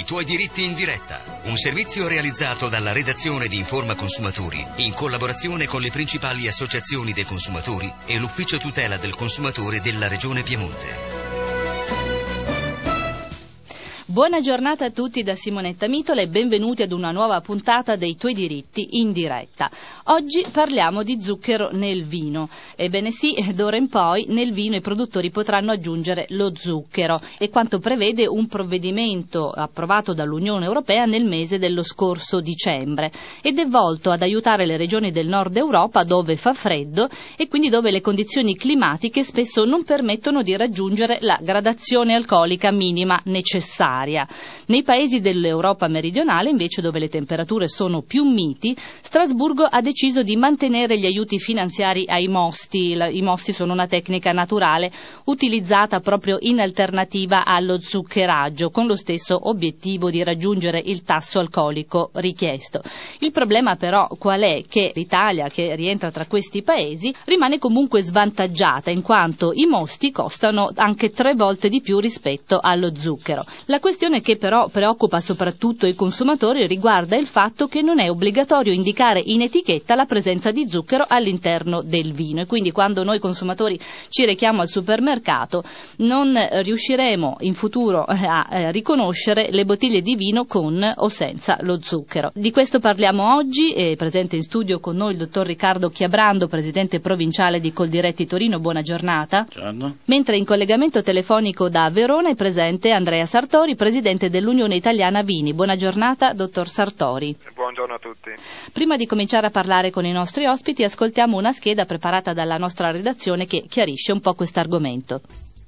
tuoi diritti in diretta. Un servizio realizzato dalla redazione di Informa Consumatori in collaborazione con le principali associazioni dei consumatori e l'Ufficio Tutela del Consumatore della Regione Piemonte. Buona giornata a tutti da Simonetta Mitola e benvenuti ad una nuova puntata dei Tuoi diritti in diretta. Oggi parliamo di zucchero nel vino. Ebbene sì, d'ora in poi nel vino i produttori potranno aggiungere lo zucchero, e quanto prevede un provvedimento approvato dall'Unione Europea nel mese dello scorso dicembre, ed è volto ad aiutare le regioni del nord Europa dove fa freddo e quindi dove le condizioni climatiche spesso non permettono di raggiungere la gradazione alcolica minima necessaria. Nei paesi dell'Europa meridionale, invece, dove le temperature sono più miti, Strasburgo ha deciso di mantenere gli aiuti finanziari ai mosti. I mosti sono una tecnica naturale utilizzata proprio in alternativa allo zuccheraggio, con lo stesso obiettivo di raggiungere il tasso alcolico richiesto. Il problema però qual è? Che l'Italia, che rientra tra questi paesi, rimane comunque svantaggiata, in quanto i mosti costano anche 3 volte di più rispetto allo zucchero. La questione che però preoccupa soprattutto i consumatori riguarda il fatto che non è obbligatorio indicare in etichetta la presenza di zucchero all'interno del vino, e quindi quando noi consumatori ci rechiamo al supermercato non riusciremo in futuro a riconoscere le bottiglie di vino con o senza lo zucchero. Di questo parliamo oggi. È presente in studio con noi il dottor Riccardo Chiabrando, presidente provinciale di Coldiretti Torino. Buona giornata. Buongiorno. Mentre in collegamento telefonico da Verona è presente Andrea Sartori, presidente dell'Unione Italiana Vini. Buona giornata, dottor Sartori. Buongiorno a tutti. Prima di cominciare a parlare con i nostri ospiti, ascoltiamo una scheda preparata dalla nostra redazione che chiarisce un po' quest'argomento.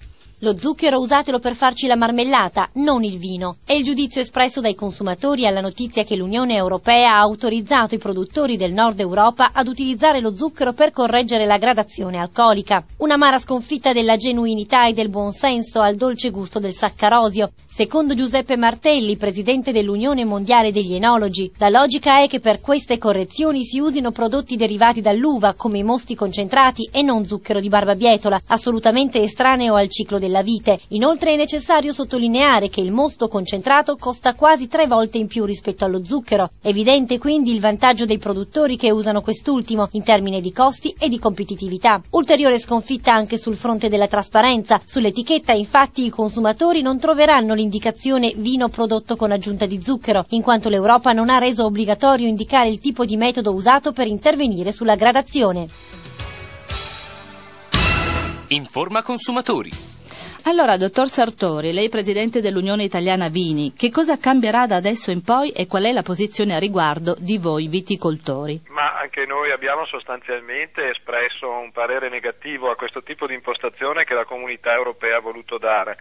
Lo zucchero usatelo per farci la marmellata, non il vino. È il giudizio espresso dai consumatori alla notizia che l'Unione Europea ha autorizzato i produttori del nord Europa ad utilizzare lo zucchero per correggere la gradazione alcolica. Un'amara sconfitta della genuinità e del buonsenso al dolce gusto del saccarosio. Secondo Giuseppe Martelli, presidente dell'Unione Mondiale degli Enologi, la logica è che per queste correzioni si usino prodotti derivati dall'uva, come i mosti concentrati, e non zucchero di barbabietola, assolutamente estraneo al ciclo della vite. Inoltre è necessario sottolineare che il mosto concentrato costa quasi 3 volte in più rispetto allo zucchero. Evidente quindi il vantaggio dei produttori che usano quest'ultimo in termini di costi e di competitività. Ulteriore sconfitta anche sul fronte della trasparenza. Sull'etichetta infatti i consumatori non troveranno l'indicazione vino prodotto con aggiunta di zucchero, in quanto l'Europa non ha reso obbligatorio indicare il tipo di metodo usato per intervenire sulla gradazione. Informa Consumatori. Allora, dottor Sartori, lei presidente dell'Unione Italiana Vini, che cosa cambierà da adesso in poi e qual è la posizione a riguardo di voi viticoltori? Ma anche noi abbiamo sostanzialmente espresso un parere negativo a questo tipo di impostazione che la Comunità Europea ha voluto dare.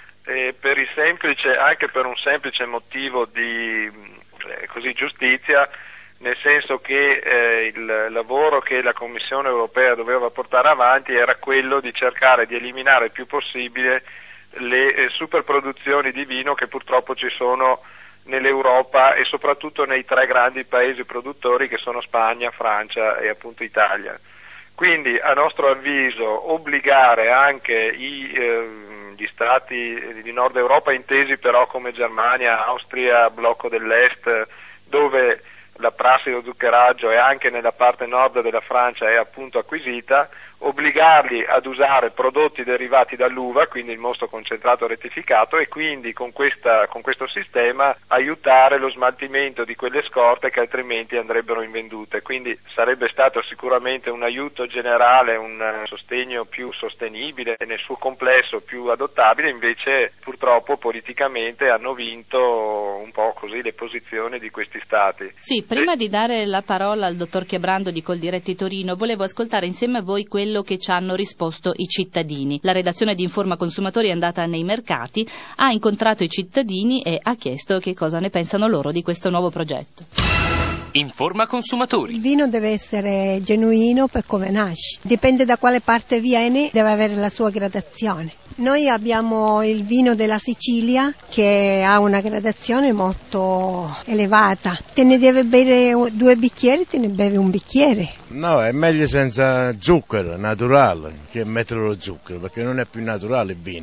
Anche per un semplice motivo di giustizia, nel senso che il lavoro che la Commissione Europea doveva portare avanti era quello di cercare di eliminare il più possibile le superproduzioni di vino che purtroppo ci sono nell'Europa e soprattutto nei 3 grandi paesi produttori che sono Spagna, Francia e appunto Italia. Quindi, a nostro avviso, obbligare anche gli stati di Nord Europa, intesi però come Germania, Austria, blocco dell'Est, dove la prassi dello zuccheraggio e anche nella parte nord della Francia è appunto acquisita, obbligarli ad usare prodotti derivati dall'uva, quindi il mosto concentrato rettificato, e quindi con questo sistema aiutare lo smaltimento di quelle scorte che altrimenti andrebbero invendute. Quindi sarebbe stato sicuramente un aiuto generale, un sostegno più sostenibile e nel suo complesso più adottabile. Invece purtroppo politicamente hanno vinto un po' così le posizioni di questi stati. Sì, prima di dare la parola al dottor Chiabrando di Coldiretti Torino, volevo ascoltare insieme a voi quello che ci hanno risposto i cittadini. La redazione di Informa Consumatori è andata nei mercati, ha incontrato i cittadini e ha chiesto che cosa ne pensano loro di questo nuovo progetto. Informa Consumatori. Il vino deve essere genuino per come nasce, dipende da quale parte viene, deve avere la sua gradazione. Noi abbiamo il vino della Sicilia che ha una gradazione molto elevata. Te ne deve bere 2 bicchieri, te ne bevi un bicchiere. No, è meglio senza zucchero, naturale, che mettere lo zucchero, perché non è più naturale il vino.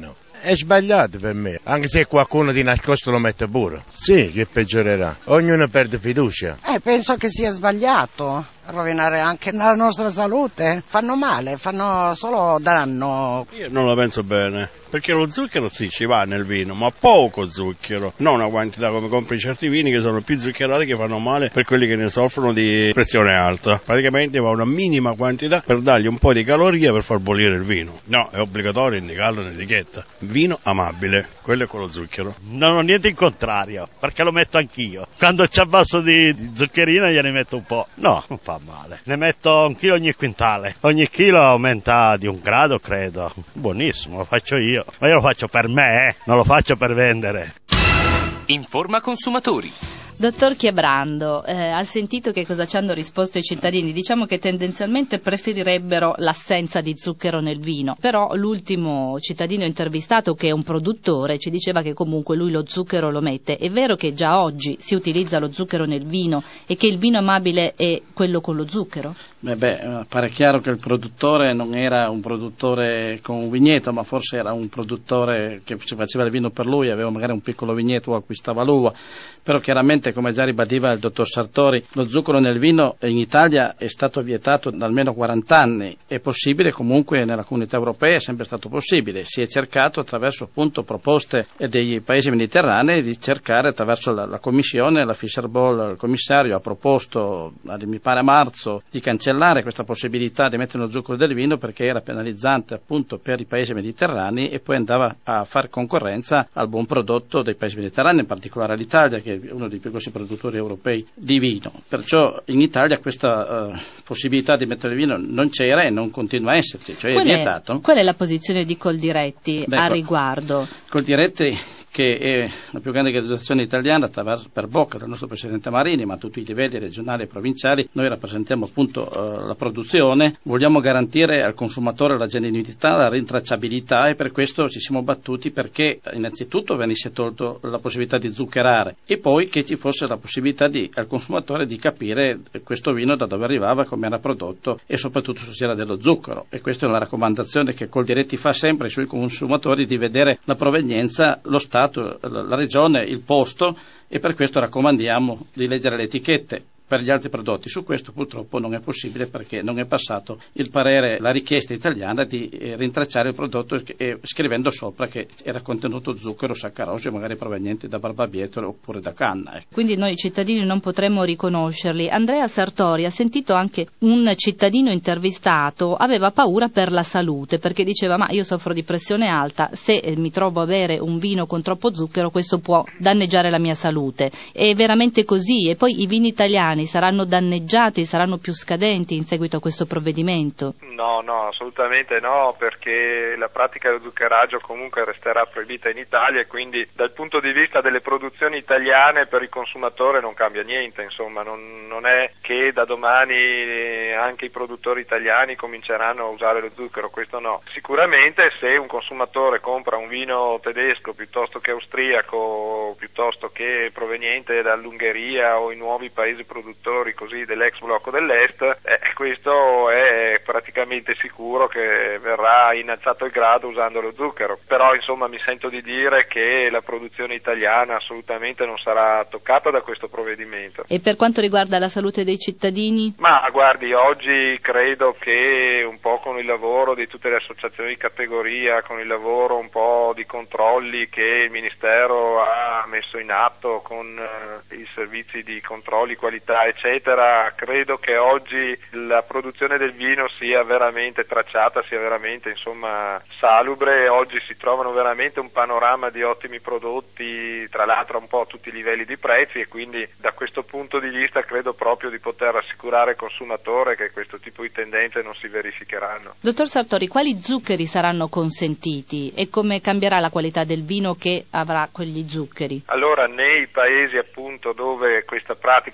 È sbagliato per me, anche se qualcuno di nascosto lo mette pure. Sì, che peggiorerà. Ognuno perde fiducia. Penso che sia sbagliato rovinare anche la nostra salute. Fanno male, fanno solo danno. Io non la penso bene, perché lo zucchero sì, ci va nel vino, ma poco zucchero, non una quantità come compri certi vini che sono più zuccherati, che fanno male per quelli che ne soffrono di pressione alta. Praticamente va una minima quantità per dargli un po' di calorie per far bollire il vino. No, è obbligatorio indicarlo in etichetta. Vino amabile, quello è quello zucchero. Non ho niente in contrario, perché lo metto anch'io. Quando ci abbasso di zuccherina gliene metto un po'. No, non fa male. Ne metto 1 chilo ogni quintale. Ogni chilo aumenta di 1 grado, credo. Buonissimo, lo faccio io. Ma io lo faccio per me, non lo faccio per vendere. Informa consumatori. Dottor Chiabrando, ha sentito che cosa ci hanno risposto i cittadini? Diciamo che tendenzialmente preferirebbero l'assenza di zucchero nel vino, però l'ultimo cittadino intervistato, che è un produttore, ci diceva che comunque lui lo zucchero lo mette. È vero che già oggi si utilizza lo zucchero nel vino e che il vino amabile è quello con lo zucchero? Pare chiaro che il produttore non era un produttore con un vigneto, ma forse era un produttore che ci faceva il vino per lui, aveva magari un piccolo vigneto o acquistava l'uva, però chiaramente, come già ribadiva il dottor Sartori, lo zucchero nel vino in Italia è stato vietato da almeno 40 anni, è possibile comunque nella comunità europea, è sempre stato possibile, si è cercato attraverso appunto proposte dei paesi mediterranei di cercare attraverso la Commissione, la Fischer Boll, il commissario ha proposto, mi pare a marzo, di cancellare questa possibilità di mettere lo zucchero del vino perché era penalizzante appunto per i paesi mediterranei e poi andava a fare concorrenza al buon prodotto dei paesi mediterranei, in particolare l'Italia, che è uno dei più grossi produttori europei di vino. Perciò in Italia questa possibilità di mettere il vino non c'era e non continua a esserci, cioè è vietato. Qual è la posizione di Coldiretti a riguardo? Coldiretti, che è la più grande organizzazione italiana per bocca del nostro Presidente Marini, ma a tutti i livelli regionali e provinciali, noi rappresentiamo appunto la produzione, vogliamo garantire al consumatore la genuinità, la rintracciabilità e per questo ci siamo battuti perché innanzitutto venisse tolto la possibilità di zuccherare e poi che ci fosse la possibilità al consumatore di capire questo vino da dove arrivava, come era prodotto e soprattutto se c'era dello zucchero, e questa è una raccomandazione che Coldiretti fa sempre ai suoi consumatori, di vedere la provenienza, lo stato, la regione, il posto, e per questo raccomandiamo di leggere le etichette. Per gli altri prodotti su questo purtroppo non è possibile perché non è passato il parere, la richiesta italiana di rintracciare il prodotto scrivendo sopra che era contenuto zucchero, saccarosio, magari provenienti da barbabietole oppure da canna. Quindi noi cittadini non potremmo riconoscerli. Andrea Sartori ha sentito anche un cittadino intervistato, aveva paura per la salute perché diceva: ma io soffro di pressione alta, se mi trovo a bere un vino con troppo zucchero questo può danneggiare la mia salute. È veramente così? E poi i vini italiani saranno danneggiati, saranno più scadenti in seguito a questo provvedimento? No, assolutamente no, perché la pratica dello zuccheraggio comunque resterà proibita in Italia e quindi dal punto di vista delle produzioni italiane per il consumatore non cambia niente, insomma non è che da domani anche i produttori italiani cominceranno a usare lo zucchero, questo no. Sicuramente se un consumatore compra un vino tedesco piuttosto che austriaco, piuttosto che proveniente dall'Ungheria o i nuovi paesi produttori così dell'ex blocco dell'est, questo è praticamente sicuro che verrà innalzato il grado usando lo zucchero, però insomma mi sento di dire che la produzione italiana assolutamente non sarà toccata da questo provvedimento. E per quanto riguarda la salute dei cittadini? Ma guardi, oggi credo che un po' con il lavoro di tutte le associazioni di categoria, con il lavoro un po' di controlli che il Ministero ha messo in atto con i servizi di controlli, qualità eccetera, credo che oggi la produzione del vino sia veramente tracciata, sia veramente insomma salubre. Oggi si trovano veramente un panorama di ottimi prodotti, tra l'altro un po' a tutti i livelli di prezzi, e quindi da questo punto di vista credo proprio di poter rassicurare il consumatore che questo tipo di tendenze non si verificheranno. Dottor Sartori, quali zuccheri saranno consentiti e come cambierà la qualità del vino che avrà quegli zuccheri? Allora, nei paesi appunto dove questa pratica continua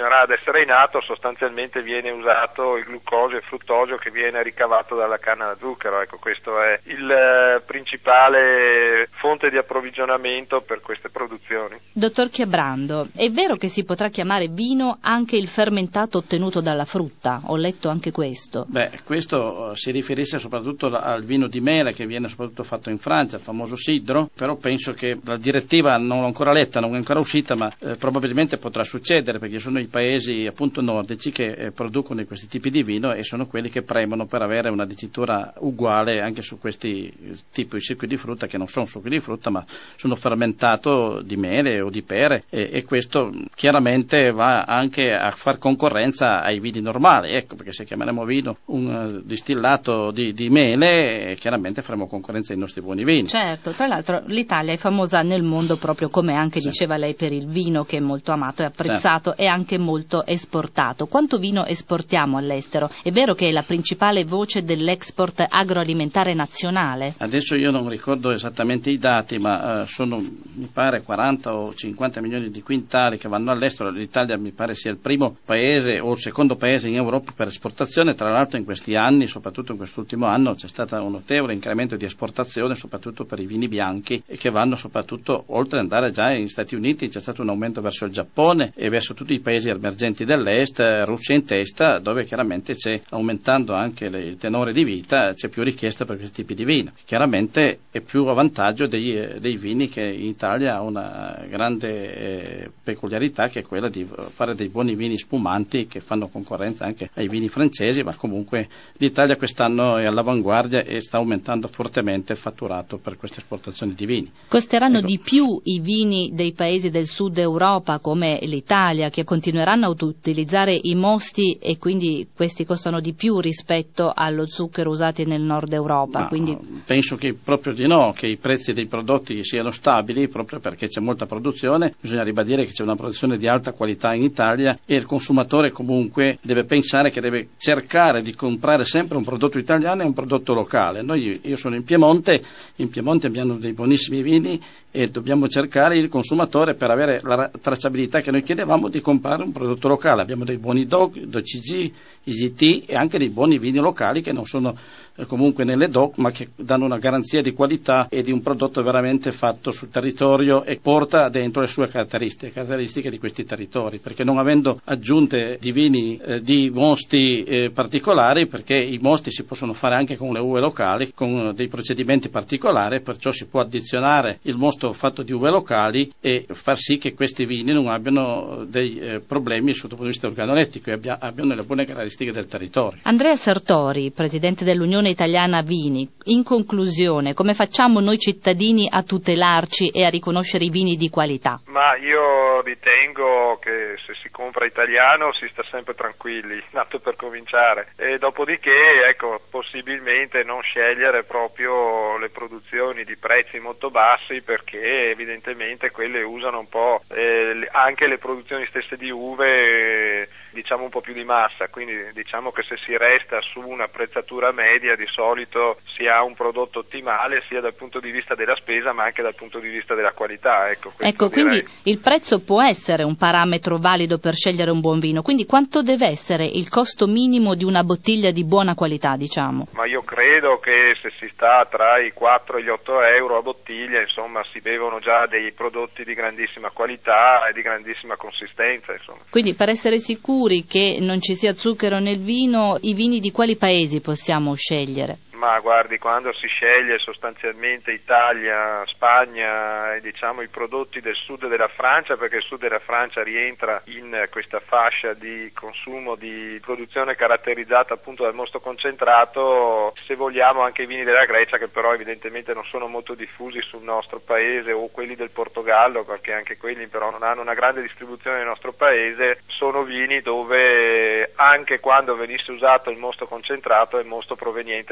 continuerà ad essere in atto, sostanzialmente viene usato il glucosio e il fruttosio che viene ricavato dalla canna da zucchero. Ecco, questo è il principale fonte di approvvigionamento per queste produzioni. Dottor Chiabrando, è vero che si potrà chiamare vino anche il fermentato ottenuto dalla frutta? Ho letto anche questo. Questo si riferisce soprattutto al vino di mele che viene soprattutto fatto in Francia, il famoso sidro, però penso che la direttiva non l'ho ancora letta, non è ancora uscita, ma probabilmente potrà succedere, perché sono i paesi appunto nordici che producono questi tipi di vino e sono quelli che premono per avere una dicitura uguale anche su questi tipi di succhi di frutta, che non sono succhi di frutta ma sono fermentato di mele o di pere, e questo chiaramente va anche a far concorrenza ai vini normali, ecco, perché se chiameremo vino un distillato di mele, chiaramente faremo concorrenza ai nostri buoni vini. Certo, tra l'altro l'Italia è famosa nel mondo proprio come anche diceva lei per il vino, che è molto amato e apprezzato e anche molto esportato. Quanto vino esportiamo all'estero? È vero che è la principale voce dell'export agroalimentare nazionale? Adesso io non ricordo esattamente i dati, ma sono mi pare 40 o 50 milioni di quintali che vanno all'estero. L'Italia mi pare sia il primo paese o il secondo paese in Europa per esportazione. Tra l'altro in questi anni, soprattutto in quest'ultimo anno, c'è stato un notevole incremento di esportazione soprattutto per i vini bianchi, e che vanno soprattutto, oltre ad andare già negli Stati Uniti, c'è stato un aumento verso il Giappone e verso tutti i paesi emergenti dell'est, Russia in testa, dove chiaramente c'è, aumentando anche il tenore di vita, c'è più richiesta per questi tipi di vino. Chiaramente è più a vantaggio dei vini, che in Italia ha una grande peculiarità, che è quella di fare dei buoni vini spumanti che fanno concorrenza anche ai vini francesi, ma comunque l'Italia quest'anno è all'avanguardia e sta aumentando fortemente il fatturato per queste esportazioni di vini. Costeranno di più i vini dei paesi del sud Europa come l'Italia, che continueranno ad utilizzare i mosti, e quindi questi costano di più rispetto allo zucchero usati nel nord Europa? Penso che proprio di no, che i prezzi dei prodotti siano stabili, proprio perché c'è molta produzione. Bisogna ribadire che c'è una produzione di alta qualità in Italia, e il consumatore comunque deve pensare che deve cercare di comprare sempre un prodotto italiano e un prodotto locale. Io sono in Piemonte abbiamo dei buonissimi vini, e dobbiamo cercare il consumatore, per avere la tracciabilità che noi chiedevamo, di comprare un prodotto locale. Abbiamo dei buoni DOC, DOCG, IGT e anche dei buoni vini locali che non sono comunque nelle DOC, ma che danno una garanzia di qualità e di un prodotto veramente fatto sul territorio, e porta dentro le sue caratteristiche di questi territori, perché non avendo aggiunte di vini di mosti particolari, perché i mosti si possono fare anche con le uve locali, con dei procedimenti particolari, perciò si può addizionare il mosto fatto di uve locali e far sì che questi vini non abbiano dei problemi sotto il punto di vista organolettico e abbiano le buone caratteristiche del territorio. Andrea Sartori, presidente dell'Unione Italiana Vini, in conclusione, come facciamo noi cittadini a tutelarci e a riconoscere i vini di qualità? Ma io ritengo che se si compra italiano si sta sempre tranquilli, tanto per cominciare, e dopodiché possibilmente non scegliere proprio le produzioni di prezzi molto bassi, perché evidentemente quelle usano un po' anche le produzioni stesse di uve, diciamo un po' più di massa, quindi diciamo che se si resta su un'apprezzatura media di solito si ha un prodotto ottimale sia dal punto di vista della spesa ma anche dal punto di vista della qualità. Quindi il prezzo può essere un parametro valido per scegliere un buon vino, quindi quanto deve essere il costo minimo di una bottiglia di buona qualità, diciamo? Ma io credo che se si sta tra i 4 e gli 8 euro a bottiglia, insomma, si bevono già dei prodotti di grandissima qualità e di grandissima consistenza, insomma. Quindi per essere sicuri che non ci sia zucchero nel vino, i vini di quali paesi possiamo scegliere? Ma guardi, quando si sceglie sostanzialmente Italia, Spagna e diciamo i prodotti del sud della Francia, perché il sud della Francia rientra in questa fascia di consumo di produzione caratterizzata appunto dal mosto concentrato, se vogliamo anche i vini della Grecia, che però evidentemente non sono molto diffusi sul nostro paese, o quelli del Portogallo, perché anche quelli però non hanno una grande distribuzione nel nostro paese, sono vini dove anche quando venisse usato il mosto concentrato è il mosto proveniente da uva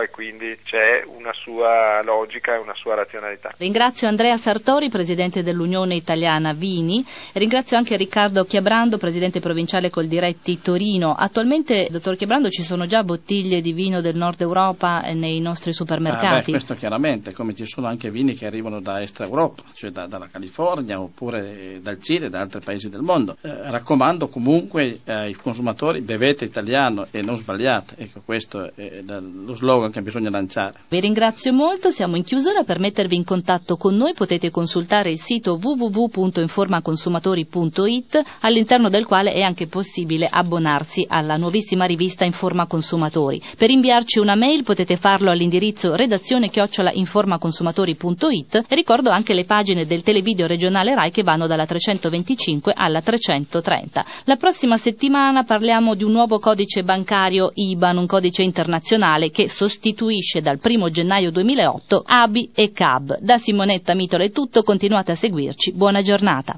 nuova e quindi c'è una sua logica e una sua razionalità. Ringrazio Andrea Sartori, presidente dell'Unione Italiana Vini, e ringrazio anche Riccardo Chiabrando, presidente provinciale Coldiretti Torino. Attualmente, dottor Chiabrando, ci sono già bottiglie di vino del Nord Europa nei nostri supermercati? Questo chiaramente, come ci sono anche vini che arrivano da Est Europa, cioè dalla California oppure dal Cile e da altri paesi del mondo. Raccomando comunque ai consumatori: bevete italiano e non sbagliate. Ecco, questo è lo slogan che bisogna lanciare. Vi ringrazio molto, siamo in chiusura. Per mettervi in contatto con noi potete consultare il sito www.informaconsumatori.it, all'interno del quale è anche possibile abbonarsi alla nuovissima rivista Informa Consumatori. Per inviarci una mail potete farlo all'indirizzo redazione@informaconsumatori.it, e ricordo anche le pagine del televideo regionale Rai che vanno dalla 325 alla 330. La prossima settimana parliamo di un nuovo codice bancario IBAN, un codice internazionale che sostituisce dal 1 gennaio 2008 ABI e CAB. Da Simonetta Mitola è tutto, continuate a seguirci. Buona giornata.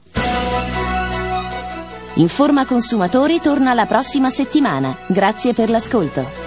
Informa Consumatori torna la prossima settimana. Grazie per l'ascolto.